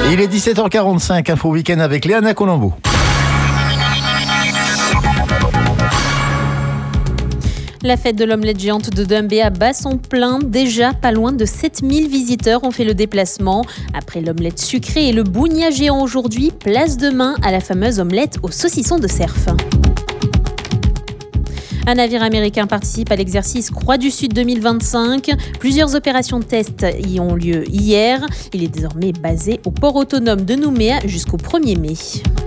Il est 17h45, Info Week-end avec Léana Colombo. La fête de l'omelette géante de Dumbéa bat son plein. Déjà, pas loin de 7000 visiteurs ont fait le déplacement. Après l'omelette sucrée et le bougna géant aujourd'hui, place demain à la fameuse omelette au saucisson de cerf. Un navire américain participe à l'exercice Croix du Sud 2025. Plusieurs opérations de test y ont lieu hier. Il est désormais basé au port autonome de Nouméa jusqu'au 1er mai.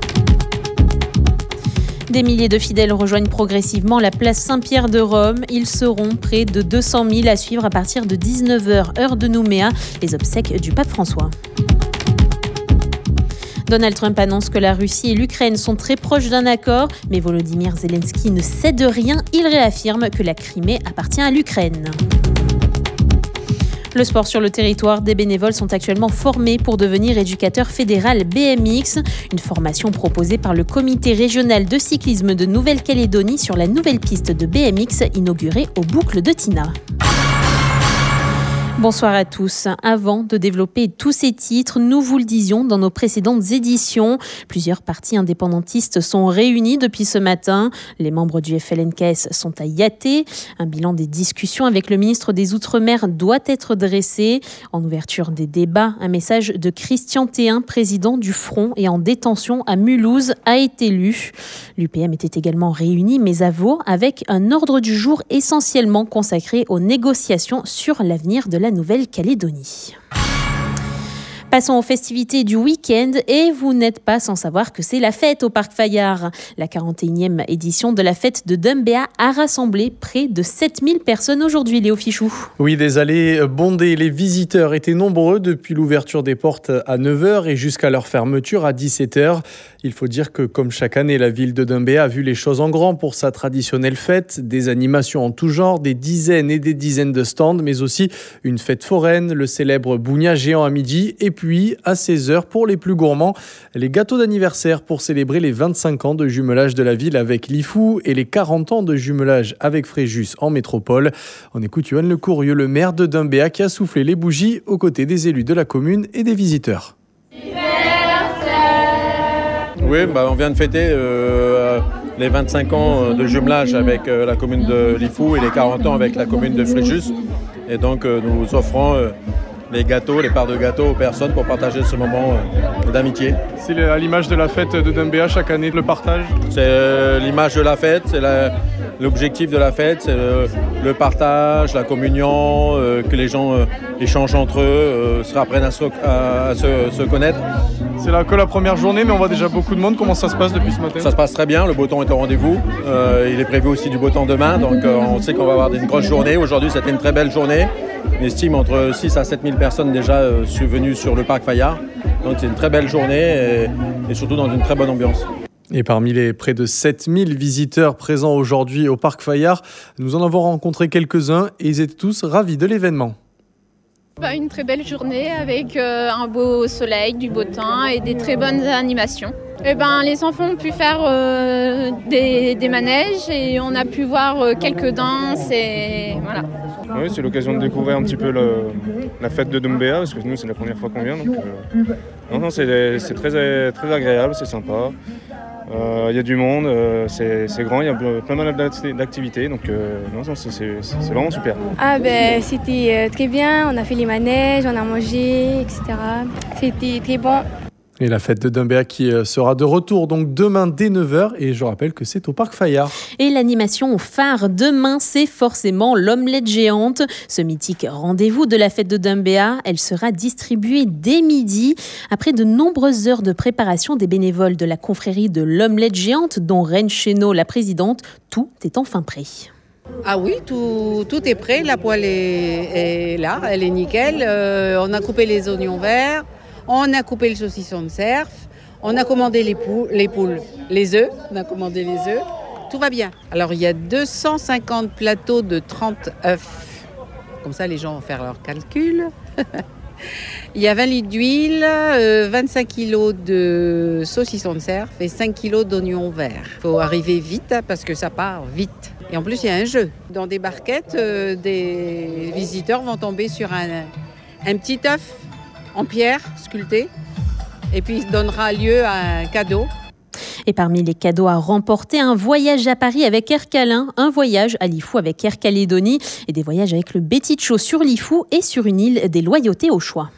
Des milliers de fidèles rejoignent progressivement la place Saint-Pierre de Rome. Ils seront près de 200 000 à suivre à partir de 19h, heure de Nouméa, les obsèques du pape François. Donald Trump annonce que la Russie et l'Ukraine sont très proches d'un accord, mais Volodymyr Zelensky ne cède rien. Il réaffirme que la Crimée appartient à l'Ukraine. Le sport sur le territoire, des bénévoles sont actuellement formés pour devenir éducateurs fédéral BMX, une formation proposée par le comité régional de cyclisme de Nouvelle-Calédonie sur la nouvelle piste de BMX inaugurée aux Boucles de Tina. Bonsoir à tous. Avant de développer tous ces titres, nous vous le disions dans nos précédentes éditions, plusieurs partis indépendantistes sont réunis depuis ce matin. Les membres du FLNKS sont à Yaté. Un bilan des discussions avec le ministre des Outre-mer doit être dressé. En ouverture des débats, un message de Christian Théin, président du Front et en détention à Mulhouse, a été lu. L'UPM était également réunie, mais à Vaud, avec un ordre du jour essentiellement consacré aux négociations sur l'avenir de la Nouvelle-Calédonie. Passons aux festivités du week-end et vous n'êtes pas sans savoir que c'est la fête au Parc Fayard. La 41e édition de la fête de Dumbéa a rassemblé près de 7000 personnes aujourd'hui, Léo Fichou. Oui, des allées bondées. Les visiteurs étaient nombreux depuis l'ouverture des portes à 9h et jusqu'à leur fermeture à 17h. Il faut dire que, comme chaque année, la ville de Dumbéa a vu les choses en grand pour sa traditionnelle fête. Des animations en tout genre, des dizaines et des dizaines de stands, mais aussi une fête foraine, le célèbre bougna géant à midi et puis à 16h pour les plus gourmands, les gâteaux d'anniversaire pour célébrer les 25 ans de jumelage de la ville avec Lifou et les 40 ans de jumelage avec Fréjus en métropole. On écoute Yoann Lecourrieux, le maire de Dumbéa, qui a soufflé les bougies aux côtés des élus de la commune et des visiteurs. Oui, on vient de fêter les 25 ans de jumelage avec la commune de Lifou et les 40 ans avec la commune de Fréjus. Et donc nous offrons les gâteaux, les parts de gâteaux aux personnes pour partager ce moment d'amitié. C'est à l'image de la fête de Dumbéa chaque année, le partage. C'est l'image de la fête, c'est l'objectif de la fête, c'est le partage, la communion, que les gens échangent entre eux, se apprennent à se connaître. C'est là que la première journée, mais on voit déjà beaucoup de monde. Comment ça se passe depuis ce matin ? Ça se passe très bien, le beau temps est au rendez-vous. Il est prévu aussi du beau temps demain, donc on sait qu'on va avoir une grosse journée. Aujourd'hui, c'était une très belle journée. On estime entre 6 à 7 000 personnes déjà venues sur le Parc Fayard. Donc c'est une très belle journée et surtout dans une très bonne ambiance. Et parmi les près de 7000 visiteurs présents aujourd'hui au Parc Fayard, nous en avons rencontré quelques-uns et ils étaient tous ravis de l'événement. Une très belle journée avec un beau soleil, du beau temps et des très bonnes animations. Les enfants ont pu faire des manèges et on a pu voir quelques danses et voilà. Oui, c'est l'occasion de découvrir un petit peu la fête de Dumbéa parce que nous c'est la première fois qu'on vient. Donc, c'est très agréable, c'est sympa. Il y a du monde, c'est grand, il y a plein mal d'activités, donc c'est vraiment super. C'était très bien, on a fait les manèges, on a mangé, etc. C'était très bon. Et la fête de Dumbéa qui sera de retour donc demain dès 9h et je rappelle que c'est au Parc Fayard. Et l'animation phare demain, c'est forcément l'omelette géante. Ce mythique rendez-vous de la fête de Dumbéa, elle sera distribuée dès midi. Après de nombreuses heures de préparation des bénévoles de la confrérie de l'omelette géante, dont Reine Chénaud, la présidente, tout est enfin prêt. Ah oui, tout est prêt, la poêle est là, elle est nickel. On a coupé les oignons verts. On a coupé le saucisson de cerf, on a commandé les poules, les œufs, on a commandé les œufs, tout va bien. Alors il y a 250 plateaux de 30 œufs, comme ça les gens vont faire leurs calculs. Il y a 20 litres d'huile, 25 kilos de saucisson de cerf et 5 kilos d'oignons verts. Il faut arriver vite parce que ça part vite. Et en plus il y a un jeu. Dans des barquettes, des visiteurs vont tomber sur un petit œuf en pierre sculptée et puis donnera lieu à un cadeau. Et parmi les cadeaux à remporter, un voyage à Paris avec Air Calin, un voyage à Lifou avec Air Calédonie et des voyages avec le Betitcho sur Lifou et sur une île des Loyautés au choix.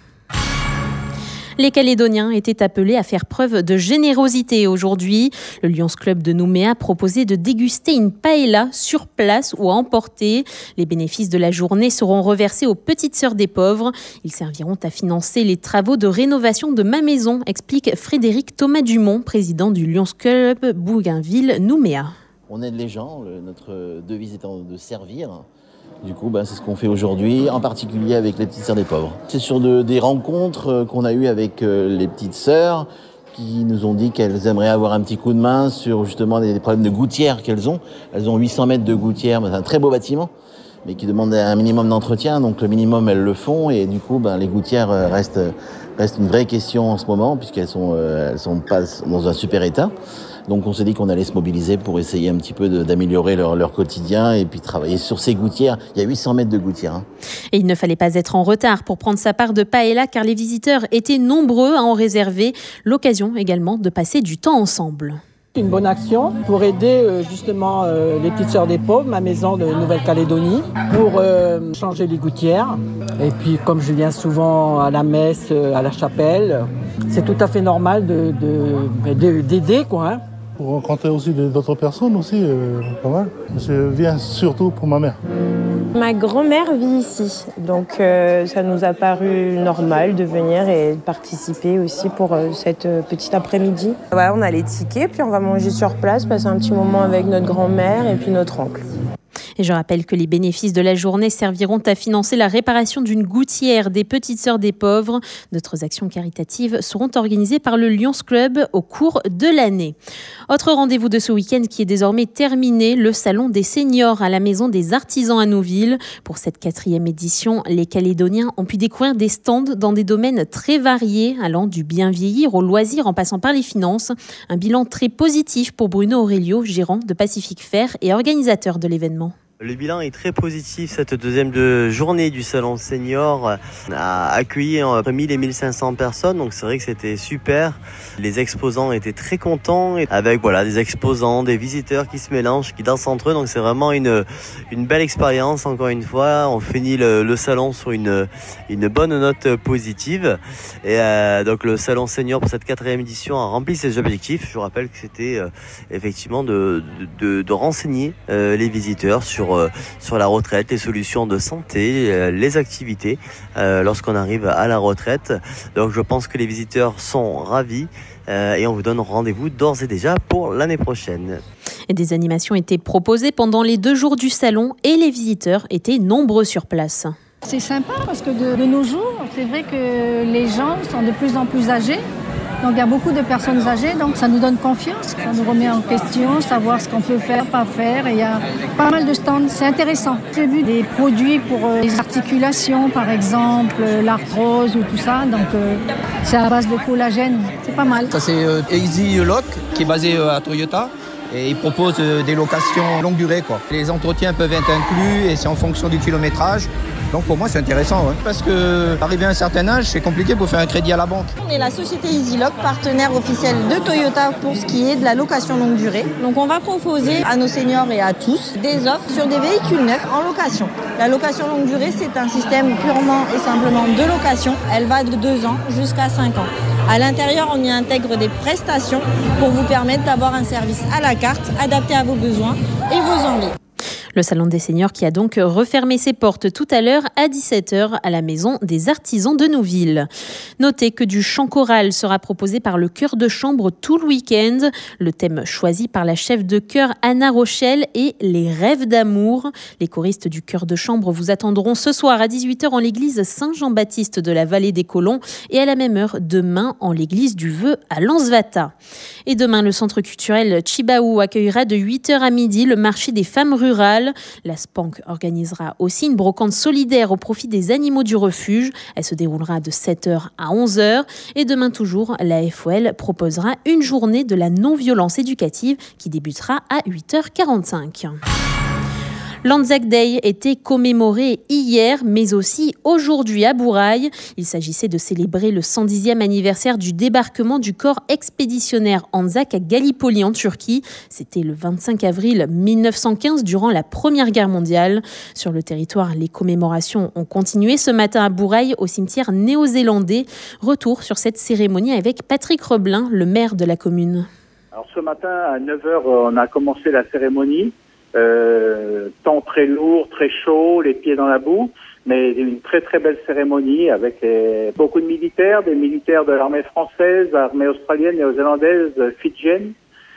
Les Calédoniens étaient appelés à faire preuve de générosité aujourd'hui. Le Lions Club de Nouméa proposait de déguster une paella sur place ou à emporter. Les bénéfices de la journée seront reversés aux petites sœurs des pauvres. Ils serviront à financer les travaux de rénovation de ma maison, explique Frédéric Thomas Dumont, président du Lions Club Bougainville-Nouméa. On aide les gens, notre devise étant de servir. Du coup, c'est ce qu'on fait aujourd'hui, en particulier avec les petites sœurs des pauvres. C'est sur des rencontres qu'on a eues avec les petites sœurs qui nous ont dit qu'elles aimeraient avoir un petit coup de main sur justement des problèmes de gouttière qu'elles ont. Elles ont 800 mètres de gouttière, c'est un très beau bâtiment, mais qui demande un minimum d'entretien. Donc le minimum, elles le font et du coup, les gouttières restent une vraie question en ce moment puisqu'elles sont pas dans un super état. Donc on s'est dit qu'on allait se mobiliser pour essayer un petit peu d'améliorer leur quotidien et puis travailler sur ces gouttières. Il y a 800 mètres de gouttières. Et il ne fallait pas être en retard pour prendre sa part de paella car les visiteurs étaient nombreux à en réserver. L'occasion également de passer du temps ensemble. Une bonne action pour aider justement les petites sœurs des pauvres, ma maison de Nouvelle-Calédonie, pour changer les gouttières. Et puis comme je viens souvent à la messe, à la chapelle, c'est tout à fait normal d'aider quoi. Pour rencontrer aussi d'autres personnes aussi, pas mal. Je viens surtout pour ma mère. Ma grand-mère vit ici, donc ça nous a paru normal de venir et de participer aussi pour cette petite après-midi. Ouais, on a les tickets, puis on va manger sur place, passer un petit moment avec notre grand-mère et puis notre oncle. Et je rappelle que les bénéfices de la journée serviront à financer la réparation d'une gouttière des petites sœurs des pauvres. D'autres actions caritatives seront organisées par le Lions Club au cours de l'année. Autre rendez-vous de ce week-end qui est désormais terminé, le Salon des Seniors à la Maison des Artisans à Nouville. Pour cette 4e édition, les Calédoniens ont pu découvrir des stands dans des domaines très variés, allant du bien vieillir au loisir en passant par les finances. Un bilan très positif pour Bruno Aurelio, gérant de Pacific Fair et organisateur de l'événement. Le bilan est très positif. Cette deuxième journée du Salon Senior a accueilli entre 1000 et 1500 personnes. Donc c'est vrai que c'était super. Les exposants étaient très contents avec des exposants, des visiteurs qui se mélangent, qui dansent entre eux. Donc c'est vraiment une belle expérience. Encore une fois, on finit le salon sur une bonne note positive. Et donc le Salon Senior pour cette 4e édition a rempli ses objectifs. Je vous rappelle que c'était effectivement de renseigner les visiteurs sur la retraite, les solutions de santé, les activités lorsqu'on arrive à la retraite. Donc je pense que les visiteurs sont ravis et on vous donne rendez-vous d'ores et déjà pour l'année prochaine. Et des animations étaient proposées pendant les 2 jours du salon et les visiteurs étaient nombreux sur place. C'est sympa parce que de nos jours, c'est vrai que les gens sont de plus en plus âgés. Donc il y a beaucoup de personnes âgées, donc ça nous donne confiance, ça nous remet en question, savoir ce qu'on peut faire, pas faire. Et il y a pas mal de stands, c'est intéressant. J'ai vu des produits pour les articulations, par exemple, l'arthrose ou tout ça. Donc c'est à base de collagène, c'est pas mal. Ça c'est Easy Lock qui est basé à Toyota. Et ils proposent des locations longue durée, quoi. Les entretiens peuvent être inclus et c'est en fonction du kilométrage. Donc pour moi c'est intéressant, parce que arrivé à un certain âge, c'est compliqué pour faire un crédit à la banque. On est la société EasyLock, partenaire officiel de Toyota pour ce qui est de la location longue durée. Donc on va proposer à nos seniors et à tous des offres sur des véhicules neufs en location. La location longue durée, c'est un système purement et simplement de location. Elle va de 2 ans jusqu'à 5 ans. À l'intérieur, on y intègre des prestations pour vous permettre d'avoir un service à la carte, adapté à vos besoins et vos envies. Le Salon des Seniors qui a donc refermé ses portes tout à l'heure à 17h à la Maison des Artisans de Nouville. Notez que du chant choral sera proposé par le chœur de chambre tout le week-end. Le thème choisi par la chef de chœur Anna Rochelle est les rêves d'amour. Les choristes du chœur de chambre vous attendront ce soir à 18h en l'église Saint-Jean-Baptiste de la Vallée des Colons et à la même heure demain en l'église du Vœu à Lansvata. Et demain, le centre culturel Chibaou accueillera de 8h à midi le marché des femmes rurales. La SPANC organisera aussi une brocante solidaire au profit des animaux du refuge. Elle se déroulera de 7h à 11h. Et demain toujours, la FOL proposera une journée de la non-violence éducative qui débutera à 8h45. L'Anzac Day était commémoré hier, mais aussi aujourd'hui à Bourail. Il s'agissait de célébrer le 110e anniversaire du débarquement du corps expéditionnaire Anzac à Gallipoli en Turquie. C'était le 25 avril 1915 durant la Première Guerre mondiale. Sur le territoire, les commémorations ont continué ce matin à Bourail au cimetière néo-zélandais. Retour sur cette cérémonie avec Patrick Reblin, le maire de la commune. Alors ce matin à 9h, on a commencé la cérémonie. Temps très lourd, très chaud, les pieds dans la boue, mais une très très belle cérémonie avec beaucoup de militaires, des militaires de l'armée française, l'armée australienne, néo-zélandaise, fidjienne,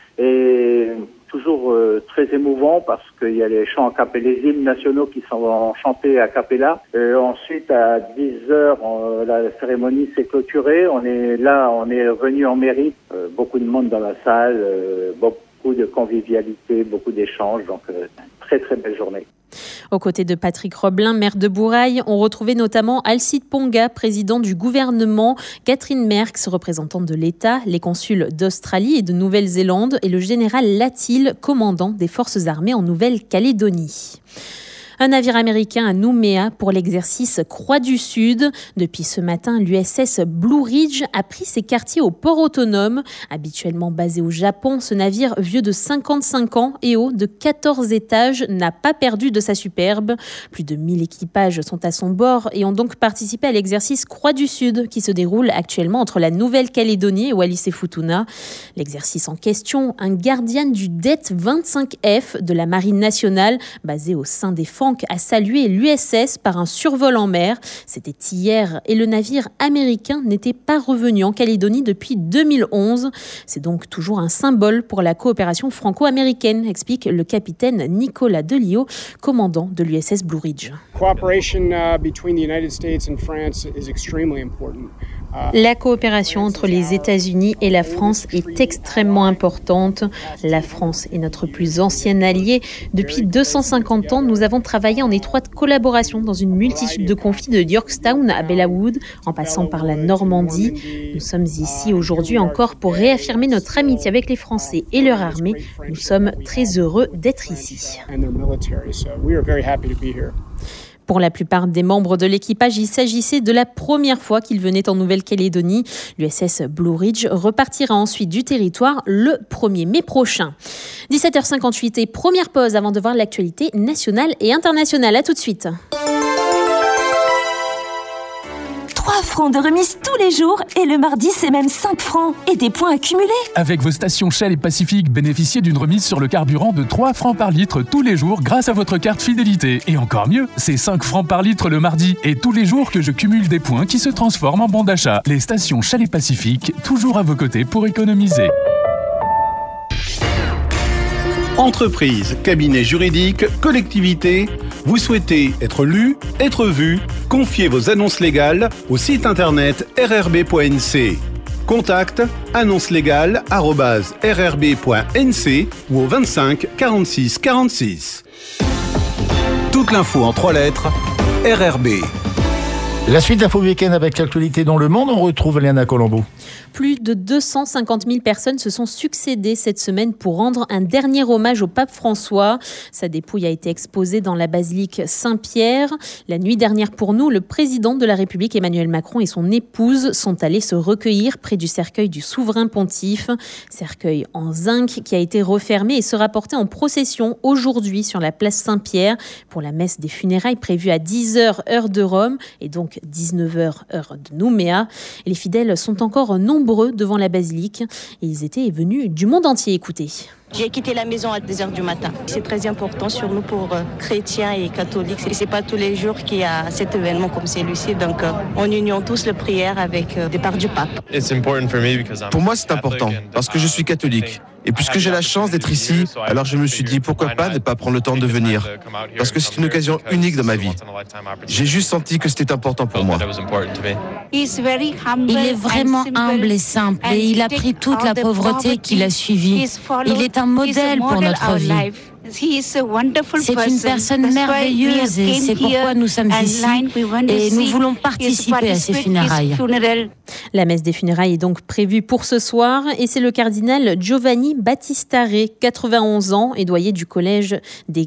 et toujours très émouvant parce qu'il y a les chants les hymnes nationaux qui sont chantés a cappella. Ensuite à 10h, la cérémonie s'est clôturée. On est revenu en mairie, beaucoup de monde dans la salle, beaucoup de convivialité, beaucoup d'échanges, donc très très belle journée. Aux côtés de Patrick Reblin, maire de Bourail, on retrouvait notamment Alcide Ponga, président du gouvernement, Catherine Merckx, représentante de l'État, les consuls d'Australie et de Nouvelle-Zélande et le général Latil, commandant des forces armées en Nouvelle-Calédonie. Un navire américain à Nouméa pour l'exercice Croix du Sud. Depuis ce matin, l'USS Blue Ridge a pris ses quartiers au port autonome. Habituellement basé au Japon, ce navire vieux de 55 ans et haut de 14 étages n'a pas perdu de sa superbe. Plus de 1000 équipages sont à son bord et ont donc participé à l'exercice Croix du Sud qui se déroule actuellement entre la Nouvelle-Calédonie et Wallis-et-Futuna. L'exercice en question, un Guardian du Det 25F de la Marine nationale, basé au sein des a salué l'USS par un survol en mer. C'était hier et le navire américain n'était pas revenu en Calédonie depuis 2011. C'est donc toujours un symbole pour la coopération franco-américaine, explique le capitaine Nicolas Delio, commandant de l'USS Blue Ridge. La coopération entre les États-Unis et la France est extrêmement importante. La France est notre plus ancien allié. Depuis 250 ans, nous avons travaillé en étroite collaboration dans une multitude de conflits de Yorktown à Bellawood, en passant par la Normandie. Nous sommes ici aujourd'hui encore pour réaffirmer notre amitié avec les Français et leur armée. Nous sommes très heureux d'être ici. Pour la plupart des membres de l'équipage, il s'agissait de la première fois qu'ils venaient en Nouvelle-Calédonie. L'USS Blue Ridge repartira ensuite du territoire le 1er mai prochain. 17h58 et première pause avant de voir l'actualité nationale et internationale. À tout de suite. 3 francs de remise tous les jours et le mardi c'est même 5 francs et des points accumulés. Avec vos stations Shell et Pacific, bénéficiez d'une remise sur le carburant de 3 francs par litre tous les jours grâce à votre carte fidélité. Et encore mieux, c'est 5 francs par litre le mardi et tous les jours que je cumule des points qui se transforment en bons d'achat. Les stations Shell et Pacific, toujours à vos côtés pour économiser. Entreprise, cabinet juridique, collectivité, vous souhaitez être lu, être vu? Confiez vos annonces légales au site internet rrb.nc. Contact annoncelegale@rrb.nc ou au 25 46 46. Toute l'info en 3 lettres, RRB. La suite d'Info Week-end avec l'actualité dans le monde, on retrouve Léana Colombo. Plus de 250 000 personnes se sont succédées cette semaine pour rendre un dernier hommage au pape François. Sa dépouille a été exposée dans la basilique Saint-Pierre. La nuit dernière pour nous, le président de la République Emmanuel Macron et son épouse sont allés se recueillir près du cercueil du souverain pontife. Cercueil en zinc qui a été refermé et sera porté en procession aujourd'hui sur la place Saint-Pierre pour la messe des funérailles prévue à 10h heure de Rome et donc 19h heure de Nouméa. Et les fidèles sont encore nombreux devant la basilique et ils étaient venus du monde entier. Écoutez. J'ai quitté la maison à 2h du matin. C'est très important sur nous pour chrétiens et catholiques. C'est pas tous les jours qu'il y a cet événement comme celui-ci. Donc on union tous les prières avec le départ du pape. Pour moi, c'est important parce que je suis catholique. Et puisque j'ai la chance d'être ici, alors je me suis dit pourquoi pas ne pas prendre le temps de venir. Parce que c'est une occasion unique dans ma vie. J'ai juste senti que c'était important pour moi. Il est vraiment humble et simple et il a pris toute la pauvreté qu'il a suivie. Il est un modèle pour notre vie. C'est une personne merveilleuse et c'est pourquoi nous sommes ici et nous voulons participer à ses funérailles. La messe des funérailles est donc prévue pour ce soir et c'est le cardinal Giovanni Battistare, 91 ans et doyen du collège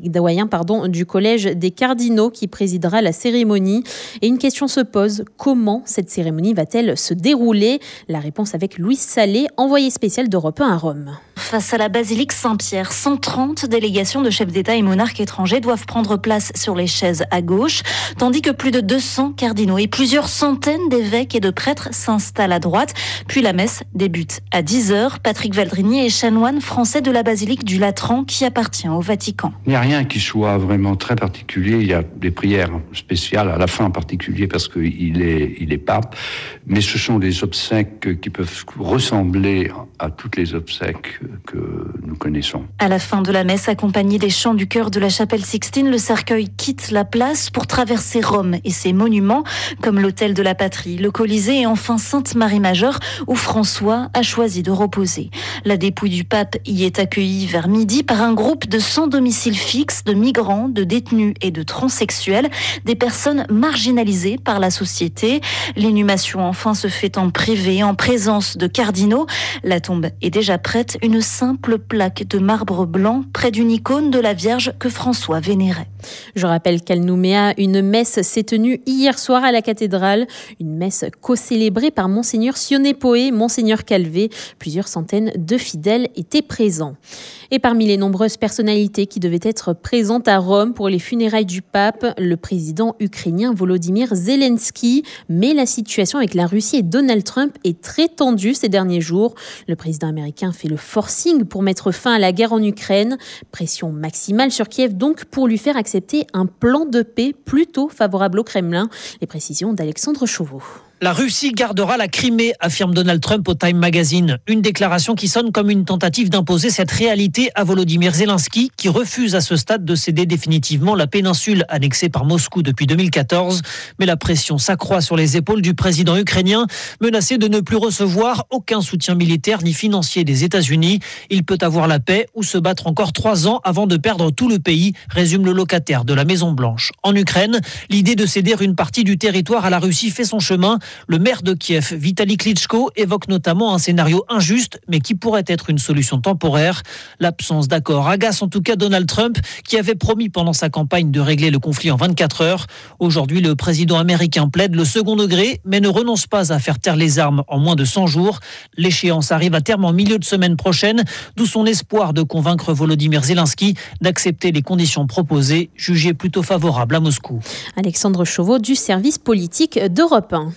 des cardinaux qui présidera la cérémonie. Et une question se pose, comment cette cérémonie va-t-elle se dérouler ? La réponse avec Louise Salé, envoyée spéciale d'Europe 1 à Rome. Face à la basilique Saint-Pierre, 130 délégations de chefs d'État et monarques étrangers doivent prendre place sur les chaises à gauche, tandis que plus de 200 cardinaux et plusieurs centaines d'évêques et de prêtres s'installent à droite. Puis la messe débute à 10h. Patrick Valdrini est chanoine français de la basilique du Latran qui appartient au Vatican. Il n'y a rien qui soit vraiment très particulier. Il y a des prières spéciales à la fin en particulier parce qu'il est pape. Mais ce sont des obsèques qui peuvent ressembler à toutes les obsèques que nous connaissons. À la fin de la messe, accompagné des chants du chœur de la chapelle Sixtine, le cercueil quitte la place pour traverser Rome et ses monuments, comme l'Hôtel de la Patrie, le Colisée et enfin Sainte-Marie-Majeure, où François a choisi de reposer. La dépouille du pape y est accueillie vers midi par un groupe de sans domicile fixe, de migrants, de détenus et de transsexuels, des personnes marginalisées par la société. L'inhumation enfin se fait en privé, en présence de cardinaux. La tombe est déjà prête, une simple plaque de marbre blanc près d'une icône de la Vierge que François vénérait. Je rappelle qu'à Nouméa, une messe s'est tenue hier soir à la cathédrale. Une messe co-célébrée par Monseigneur Sioné-Poé, Monseigneur Calvé. Plusieurs centaines de fidèles étaient présents. Et parmi les nombreuses personnalités qui devaient être présentes à Rome pour les funérailles du pape, le président ukrainien Volodymyr Zelensky. Mais la situation avec la Russie et Donald Trump est très tendue ces derniers jours. Le président américain fait le forcing pour mettre fin à la guerre en Ukraine. Pression maximale sur Kiev donc pour lui faire accepter un plan de paix plutôt favorable au Kremlin. Les précisions d'Alexandre Chauveau. La Russie gardera la Crimée, affirme Donald Trump au Time Magazine. Une déclaration qui sonne comme une tentative d'imposer cette réalité à Volodymyr Zelensky, qui refuse à ce stade de céder définitivement la péninsule annexée par Moscou depuis 2014. Mais la pression s'accroît sur les épaules du président ukrainien, menacé de ne plus recevoir aucun soutien militaire ni financier des États-Unis. Il peut avoir la paix ou se battre encore 3 ans avant de perdre tout le pays, résume le locataire de la Maison-Blanche. En Ukraine, l'idée de céder une partie du territoire à la Russie fait son chemin. Le maire de Kiev, Vitali Klitschko, évoque notamment un scénario injuste, mais qui pourrait être une solution temporaire. L'absence d'accord agace en tout cas Donald Trump, qui avait promis pendant sa campagne de régler le conflit en 24 heures. Aujourd'hui, le président américain plaide le second degré, mais ne renonce pas à faire taire les armes en moins de 100 jours. L'échéance arrive à terme en milieu de semaine prochaine, d'où son espoir de convaincre Volodymyr Zelensky d'accepter les conditions proposées, jugées plutôt favorables à Moscou. Alexandre Chauveau du service politique d'Europe 1.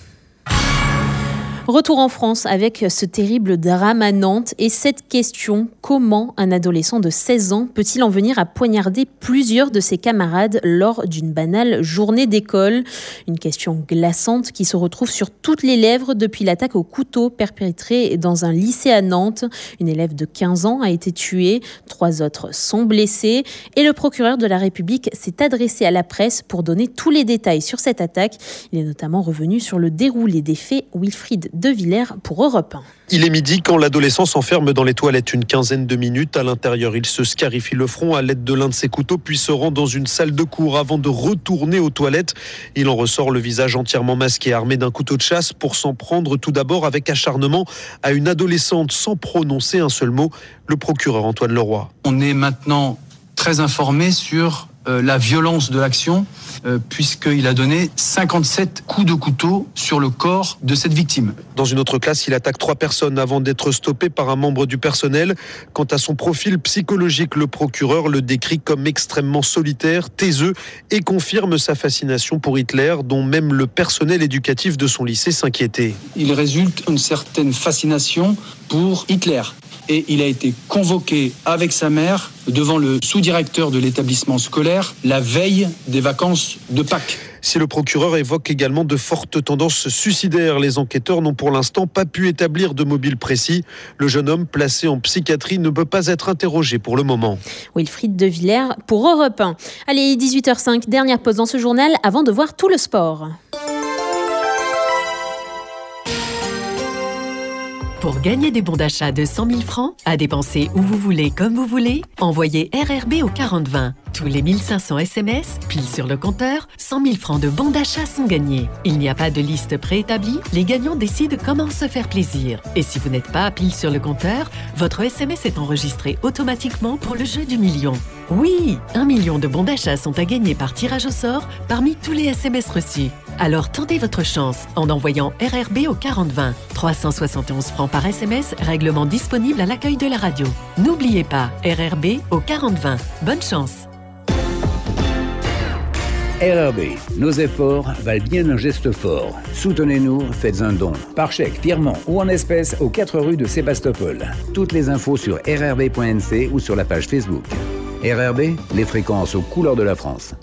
Retour en France avec ce terrible drame à Nantes et cette question, comment un adolescent de 16 ans peut-il en venir à poignarder plusieurs de ses camarades lors d'une banale journée d'école ? Une question glaçante qui se retrouve sur toutes les lèvres depuis l'attaque au couteau perpétrée dans un lycée à Nantes. Une élève de 15 ans a été tuée, 3 autres sont blessés et le procureur de la République s'est adressé à la presse pour donner tous les détails sur cette attaque. Il est notamment revenu sur le déroulé des faits. Wilfried de Villers pour Europe 1. Il est midi quand l'adolescent s'enferme dans les toilettes une quinzaine de minutes. À l'intérieur, il se scarifie le front à l'aide de l'un de ses couteaux, puis se rend dans une salle de cours avant de retourner aux toilettes. Il en ressort le visage entièrement masqué, armé d'un couteau de chasse pour s'en prendre tout d'abord avec acharnement à une adolescente sans prononcer un seul mot. Le procureur Antoine Leroy. On est maintenant très informé sur la violence de l'action, puisqu'il a donné 57 coups de couteau sur le corps de cette victime. Dans une autre classe, il attaque 3 personnes avant d'être stoppé par un membre du personnel. Quant à son profil psychologique, le procureur le décrit comme extrêmement solitaire, taiseux et confirme sa fascination pour Hitler, dont même le personnel éducatif de son lycée s'inquiétait. Il résulte une certaine fascination pour Hitler. Et il a été convoqué avec sa mère devant le sous-directeur de l'établissement scolaire la veille des vacances de Pâques. Si le procureur évoque également de fortes tendances suicidaires, les enquêteurs n'ont pour l'instant pas pu établir de mobile précis. Le jeune homme placé en psychiatrie ne peut pas être interrogé pour le moment. Wilfried de Villers pour Europe 1. Allez, 18h05, dernière pause dans ce journal avant de voir tout le sport. Pour gagner des bons d'achat de 100 000 francs, à dépenser où vous voulez, comme vous voulez, envoyez RRB au 4020. Tous les 1500 SMS, pile sur le compteur, 100 000 francs de bons d'achat sont gagnés. Il n'y a pas de liste préétablie, les gagnants décident comment se faire plaisir. Et si vous n'êtes pas pile sur le compteur, votre SMS est enregistré automatiquement pour le jeu du million. Oui, 1 million de bons d'achat sont à gagner par tirage au sort parmi tous les SMS reçus. Alors tentez votre chance en envoyant RRB au 4020. 371 francs par SMS, règlement disponible à l'accueil de la radio. N'oubliez pas, RRB au 4020. Bonne chance. RRB, nos efforts valent bien un geste fort. Soutenez-nous, faites un don. Par chèque, virement ou en espèces aux 4 rues de Sébastopol. Toutes les infos sur rrb.nc ou sur la page Facebook. RRB, les fréquences aux couleurs de la France.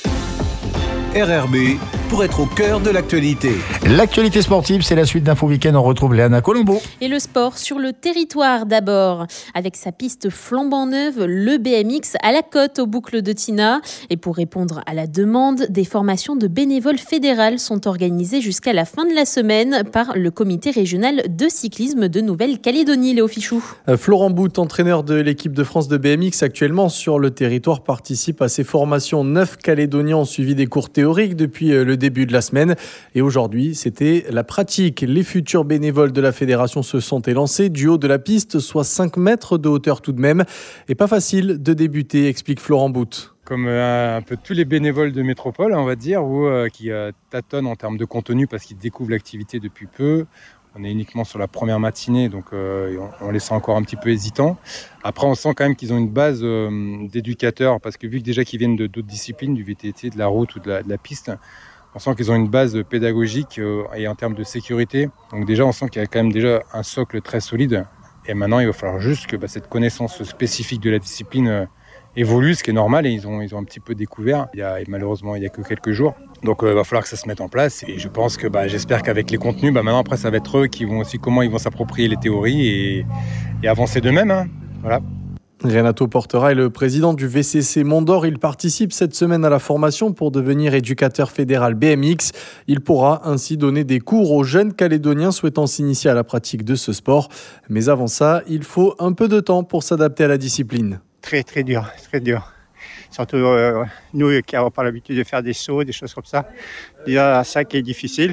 RRB, pour être au cœur de l'actualité. L'actualité sportive, c'est la suite d'Info Week-end. On retrouve Léana Colombo. Et le sport sur le territoire d'abord. Avec sa piste flambant neuve, le BMX à la côte aux boucles de Tina. Et pour répondre à la demande, des formations de bénévoles fédérales sont organisées jusqu'à la fin de la semaine par le comité régional de cyclisme de Nouvelle-Calédonie. Léo Fichou. Florent Bout, entraîneur de l'équipe de France de BMX actuellement sur le territoire, participe à ces formations. 9 Calédoniens ont suivi des cours théorique depuis le début de la semaine. Et aujourd'hui, c'était la pratique. Les futurs bénévoles de la fédération se sont élancés du haut de la piste, soit 5 mètres de hauteur tout de même. Et pas facile de débuter, explique Florent Bout. Comme un peu tous les bénévoles de métropole, on va dire, ou qui tâtonnent en termes de contenu parce qu'ils découvrent l'activité depuis peu. On est uniquement sur la première matinée, donc on les sent encore un petit peu hésitants. Après, on sent quand même qu'ils ont une base d'éducateurs, parce que vu que déjà qu'ils viennent d'autres disciplines, du VTT, de la route ou de la piste, on sent qu'ils ont une base pédagogique et en termes de sécurité. Donc déjà, on sent qu'il y a quand même déjà un socle très solide. Et maintenant, il va falloir juste que cette connaissance spécifique de la discipline évolue, ce qui est normal, et ils ont un petit peu découvert. Malheureusement, il n'y a que quelques jours. Donc il va falloir que ça se mette en place, et je pense que j'espère qu'avec les contenus, maintenant après ça va être eux qui vont aussi comment ils vont s'approprier les théories et avancer d'eux-mêmes. Voilà. Renato Portera est le président du VCC Mont-d'Or. Il participe cette semaine à la formation pour devenir éducateur fédéral BMX. Il pourra ainsi donner des cours aux jeunes Calédoniens souhaitant s'initier à la pratique de ce sport. Mais avant ça, il faut un peu de temps pour s'adapter à la discipline. Très dur. Surtout nous qui n'avons pas l'habitude de faire des sauts, des choses comme ça. Déjà, ça qui est difficile.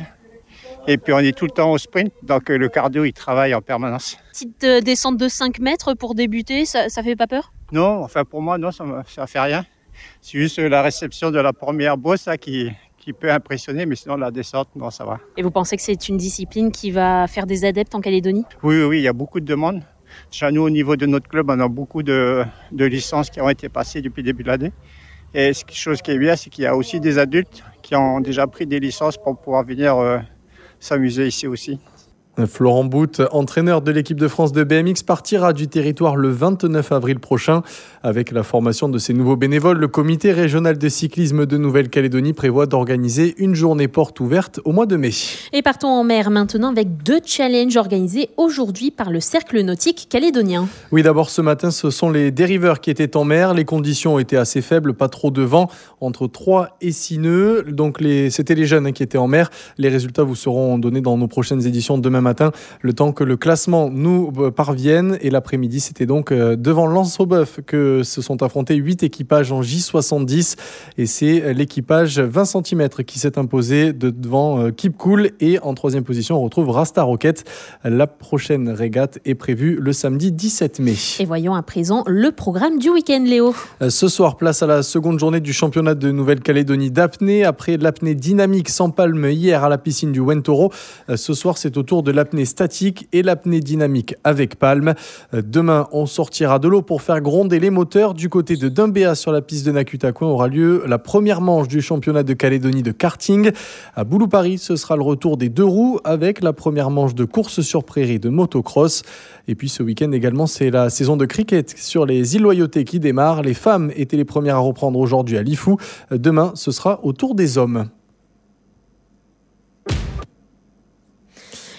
Et puis on est tout le temps au sprint, donc le cardio il travaille en permanence. Petite descente de 5 mètres pour débuter, ça fait pas peur ? Non, enfin pour moi non, ça fait rien. C'est juste la réception de la première bosse là, qui peut impressionner, mais sinon la descente, non, ça va. Et vous pensez que c'est une discipline qui va faire des adeptes en Calédonie ? Oui, il y a beaucoup de demandes. Déjà, nous, au niveau de notre club, on a beaucoup de licences qui ont été passées depuis le début de l'année. Et quelque chose qui est bien, c'est qu'il y a aussi des adultes qui ont déjà pris des licences pour pouvoir venir s'amuser ici aussi. Florent Bout, entraîneur de l'équipe de France de BMX, partira du territoire le 29 avril prochain. Avec la formation de ces nouveaux bénévoles, le comité régional de cyclisme de Nouvelle-Calédonie prévoit d'organiser une journée porte ouverte au mois de mai. Et partons en mer maintenant avec 2 challenges organisés aujourd'hui par le Cercle nautique calédonien. Oui, d'abord ce matin, ce sont les dériveurs qui étaient en mer. Les conditions ont été assez faibles, pas trop de vent, entre 3 et 6 nœuds. Donc c'était les jeunes qui étaient en mer. Les résultats vous seront donnés dans nos prochaines éditions demain matin, le temps que le classement nous parvienne. Et l'après-midi, c'était donc devant Lens-au-Bœuf que se sont affrontés 8 équipages en J70. Et c'est l'équipage 20 cm qui s'est imposé devant Keep Cool. Et en 3e position, on retrouve Rasta Rocket. La prochaine régate est prévue le samedi 17 mai. Et voyons à présent le programme du week-end, Léo. Ce soir, place à la seconde journée du championnat de Nouvelle-Calédonie d'apnée. Après l'apnée dynamique sans palme hier à la piscine du Wentoro, ce soir, c'est au tour de l'apnée statique et l'apnée dynamique avec palme. Demain, on sortira de l'eau pour faire gronder les moteurs. Du côté de Dumbéa, sur la piste de Nakutakoin, aura lieu la première manche du championnat de Calédonie de karting. À Boulou-Paris, ce sera le retour des 2 roues avec la première manche de course sur prairie de motocross. Et puis ce week-end également, c'est la saison de cricket sur les îles Loyauté qui démarre. Les femmes étaient les premières à reprendre aujourd'hui à Lifou. Demain, ce sera au tour des hommes.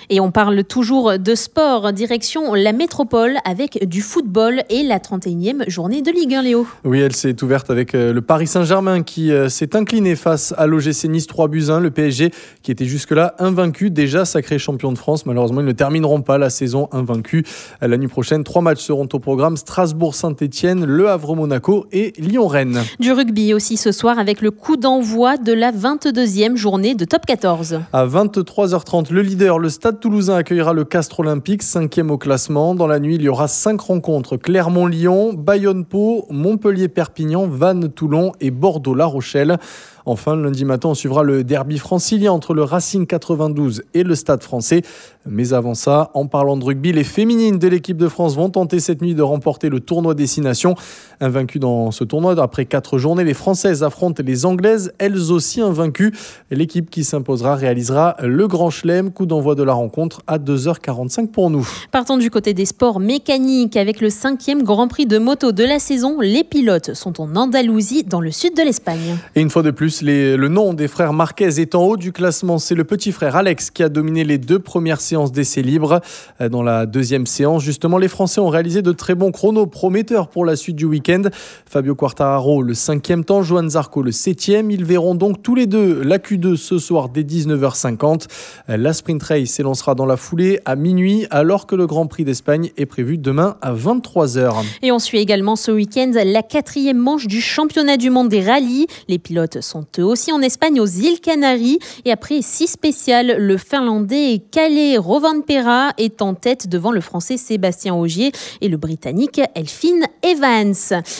Et on parle toujours de sport, direction la métropole avec du football et la 31e journée de Ligue 1, Léo. Oui, elle s'est ouverte avec le Paris Saint-Germain qui s'est incliné face à l'OGC Nice 3-1. Le PSG qui était jusque-là invaincu, déjà sacré champion de France. Malheureusement, ils ne termineront pas la saison invaincus. La nuit prochaine, 3 matchs seront au programme: Strasbourg-Saint-Etienne, Le Havre-Monaco et Lyon-Rennes. Du rugby aussi ce soir avec le coup d'envoi de la 22e journée de Top 14. À 23h30, le leader, le Stade Toulousain, accueillera le Castres Olympique, 5e au classement. Dans la nuit, il y aura 5 rencontres: Clermont-Lyon, Bayonne-Pau, Montpellier-Perpignan, Vannes-Toulon et Bordeaux-La Rochelle. Enfin, lundi matin, on suivra le derby francilien entre le Racing 92 et le Stade Français. Mais avant ça, en parlant de rugby, les féminines de l'équipe de France vont tenter cette nuit de remporter le tournoi Destination. Invaincues dans ce tournoi, après 4 journées, les Françaises affrontent les Anglaises, elles aussi invaincues. L'équipe qui s'imposera réalisera le Grand Chelem. Coup d'envoi de la rencontre à 2h45 pour nous. Partons du côté des sports mécaniques avec le 5e Grand Prix de moto de la saison. Les pilotes sont en Andalousie, dans le sud de l'Espagne. Et une fois de plus, le nom des frères Marquez est en haut du classement. C'est le petit frère Alex qui a dominé les 2 premières séances d'essais libres. Dans la deuxième séance, justement, les Français ont réalisé de très bons chronos prometteurs pour la suite du week-end. Fabio Quartararo, le 5e temps, Johan Zarco, le 7e. Ils verront donc tous les deux la Q2 ce soir dès 19h50. La Sprint Race s'élancera dans la foulée à minuit, alors que le Grand Prix d'Espagne est prévu demain à 23h. Et on suit également ce week-end la 4e manche du championnat du monde des rallyes. Les pilotes sont eux aussi en Espagne, aux îles Canaries. Et après 6 spéciales, le Finlandais Kalle Rovanperä est en tête devant le Français Sébastien Ogier et le Britannique Elfyn Evans.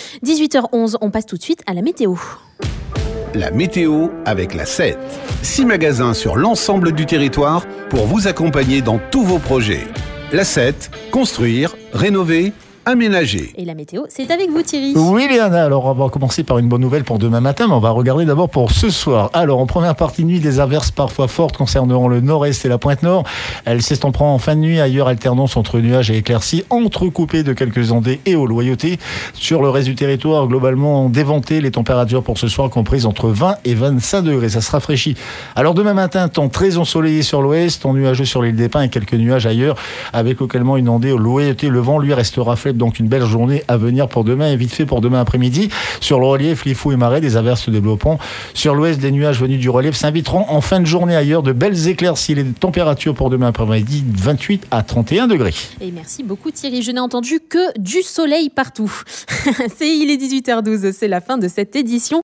18h11, on passe tout de suite à la météo. La météo avec la 7. 6 magasins sur l'ensemble du territoire pour vous accompagner dans tous vos projets. La 7, construire, rénover, aménager. Et la météo, c'est avec vous Thierry. Oui Léana, alors on va commencer par une bonne nouvelle pour demain matin, mais on va regarder d'abord pour ce soir. Alors en première partie de nuit, des averses parfois fortes concerneront le nord-est et la pointe nord. Elles s'estomperont en fin de nuit, ailleurs alternance entre nuages et éclaircies, entrecoupées de quelques ondées et aux loyautés. Sur le reste du territoire, globalement déventé, les températures pour ce soir comprises entre 20 et 25 degrés, ça se rafraîchit. Alors demain matin, temps très ensoleillé sur l'ouest, temps nuageux sur l'île des Pins et quelques nuages ailleurs, avec localement une ondée aux loyautés. Le vent lui restera faible, donc une belle journée à venir pour demain et vite fait pour demain après-midi. Sur le relief, Lifou et Marais, des averses se développeront. Sur l'ouest, des nuages venus du relief s'inviteront en fin de journée ailleurs. De belles éclaircies. Les températures pour demain après-midi, 28 à 31 degrés. Et merci beaucoup Thierry. Je n'ai entendu que du soleil partout. Il est 18h12, c'est la fin de cette édition.